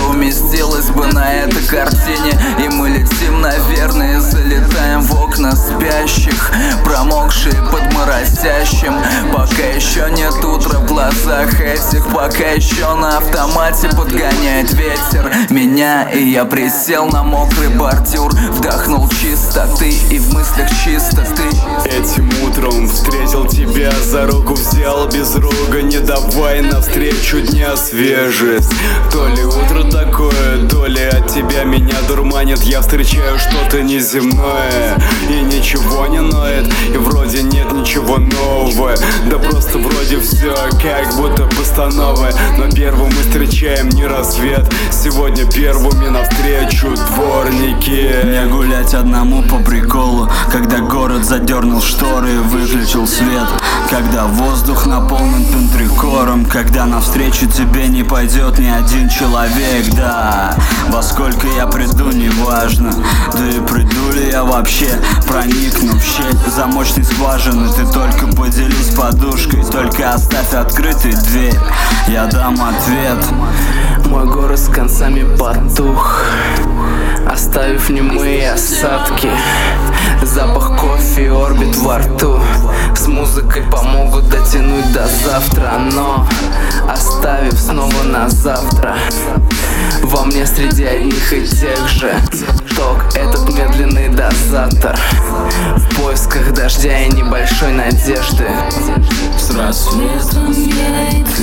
уместилось бы на этой картине. И мы летим, наверное, залетаем в окна спящих, промокшие под моросящим. Пока еще нет утра в глазах этих, пока еще на автомате подгоняет ветер меня. И я присел на мокрый бордюр, вдохнул чистоты, и в мыслях чисто ты. Этим утром встретил тебя, за руку взял без ругани, давай навстречу дня свежесть. То ли утро такое, то ли от тебя меня дурманит. Я встречаю что-то неземное, и ничего не ноет, и вроде нет ничего нового. Да просто вроде все как будто постанова. Но первым мы встречаем не рассвет, сегодня первыми навстречу дворники. Не гулять одному по приколу, когда город задернул шторы и выключил свет, когда воздух наполнен пентрикором, когда навстречу тебе не пойдет ни один человек. Да, во сколько я приду, неважно, да и приду ли я вообще, проникну в щель замочной скважины. Ты только поделись подушкой, только оставь открытой дверь, я дам ответ. Мой город с концами потух, оставив немые осадки. Запах кофе и орбит во рту с музыкой помогут дотянуть до завтра, но оставив снова на завтра во мне среди одних и тех же ток, этот медленный дозатор в поисках дождя и небольшой надежды. С рассветом я иду